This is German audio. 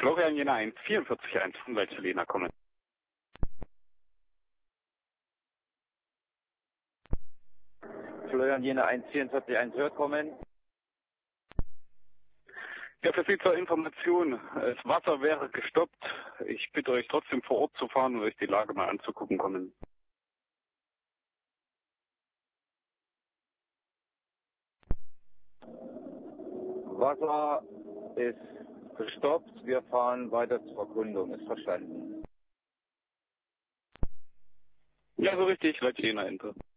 Florian Jena 144.1 von Weltzelena kommen. Florian Jena 144.1 hört kommen. Ja, für Sie zur Information, das Wasser wäre gestoppt. Ich bitte euch trotzdem vor Ort zu fahren und euch die Lage mal anzugucken kommen. Wasser ist gestoppt. Wir fahren weiter zur Erkundung. Ist verstanden. Ja, so richtig, Weltzelena Ente.